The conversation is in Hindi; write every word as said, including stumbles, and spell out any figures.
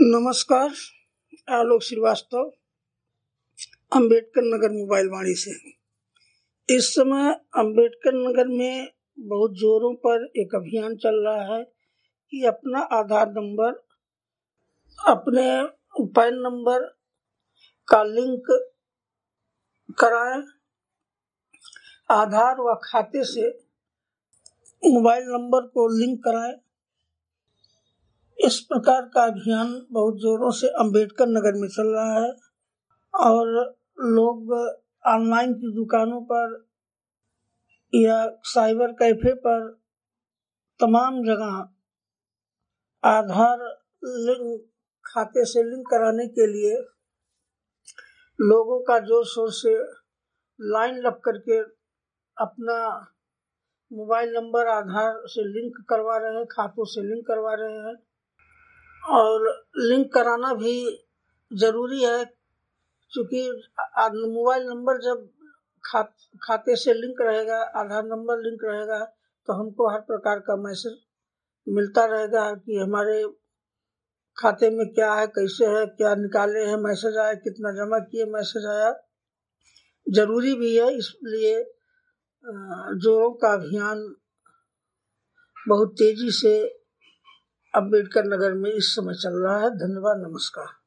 नमस्कार, आलोक श्रीवास्तव, अंबेडकर नगर मोबाइल वाणी से। इस समय अंबेडकर नगर में बहुत जोरों पर एक अभियान चल रहा है कि अपना आधार नंबर, अपने पैन नंबर का लिंक कराएं। आधार व खाते से मोबाइल नंबर को लिंक कराएं। इस प्रकार का अभियान बहुत जोरों से अंबेडकर नगर में चल रहा है और लोग ऑनलाइन की दुकानों पर या साइबर कैफे पर तमाम जगह आधार लिंक खाते से लिंक कराने के लिए लोगों का जोर शोर से लाइन लग करके अपना मोबाइल नंबर आधार से लिंक करवा रहे हैं, खातों से लिंक करवा रहे हैं। और लिंक कराना भी जरूरी है, क्योंकि मोबाइल नंबर जब खा, खाते से लिंक रहेगा, आधार नंबर लिंक रहेगा, तो हमको हर प्रकार का मैसेज मिलता रहेगा कि हमारे खाते में क्या है, कैसे है, क्या निकाले हैं, मैसेज आया, कितना जमा किए, मैसेज आया। जरूरी भी है, इसलिए जोरों का अभियान बहुत तेजी से अंबेडकर नगर में इस समय चल रहा है। धन्यवाद, नमस्कार।